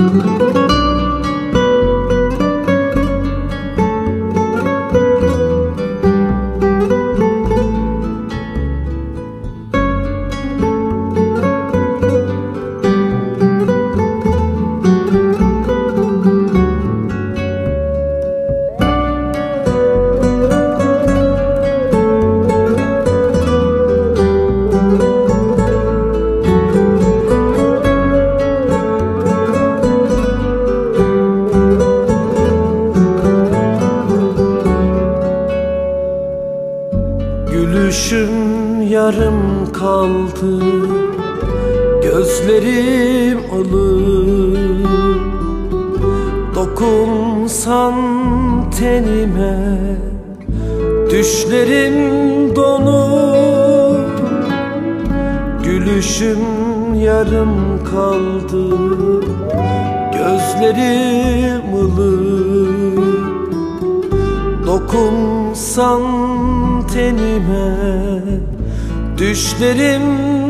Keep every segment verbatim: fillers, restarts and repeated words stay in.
Gülüşüm yarım kaldı, gözlerim ılık. Dokunsan tenime, düşlerim donur. Gülüşüm yarım kaldı, gözlerim ılık. Dokunsan tenime, düşlerim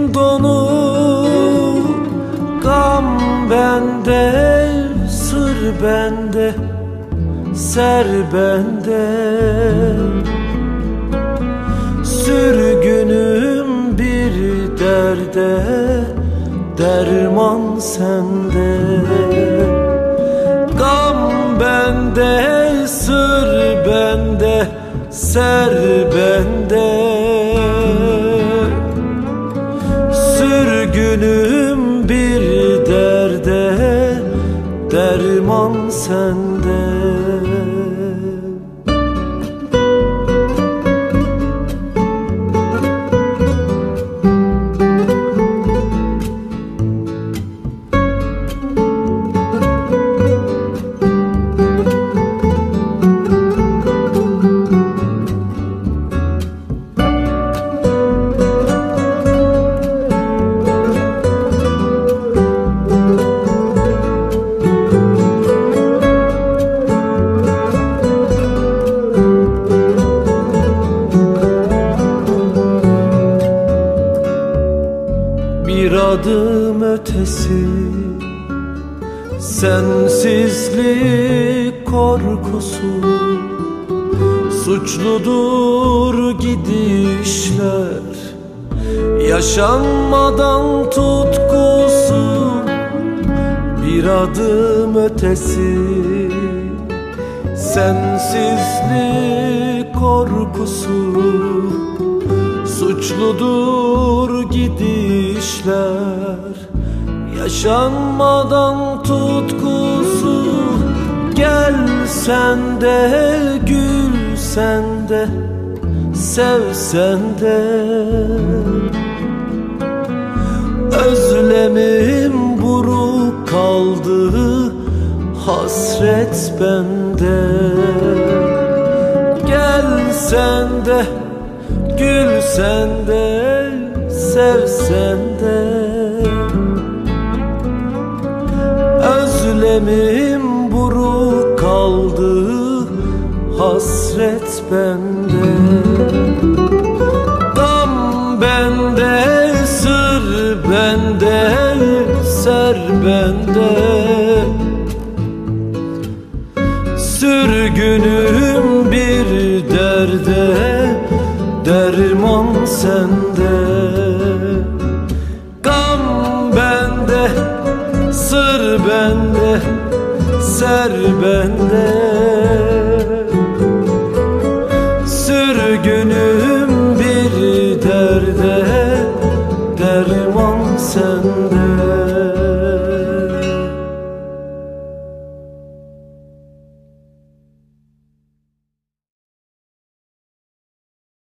donur. Gam bende, sır bende, ser bende. Sürgünüm bir derde, derman sende. Gam bende, sır bende, ser bende. Sürgünüm bir derde, derman sende. Bir adım ötesi, sensizlik korkusu. Suçludur gidişler, yaşanmadan tutkusu. Bir adım ötesi, sensizlik korkusu. Suçludur gidişler, yaşanmadan tutkusu. Gel sen de, gül sen de, sev sen de. Özlemim buruk kaldı, hasret bende. Gel sen de, gül sen de, sev sen de. Özlemim buruk kaldı, hasret bende. Gam bende, sır bende, ser bende. Sürgünüm bir derde, derman sende. Gam bende, sır bende, ser bende.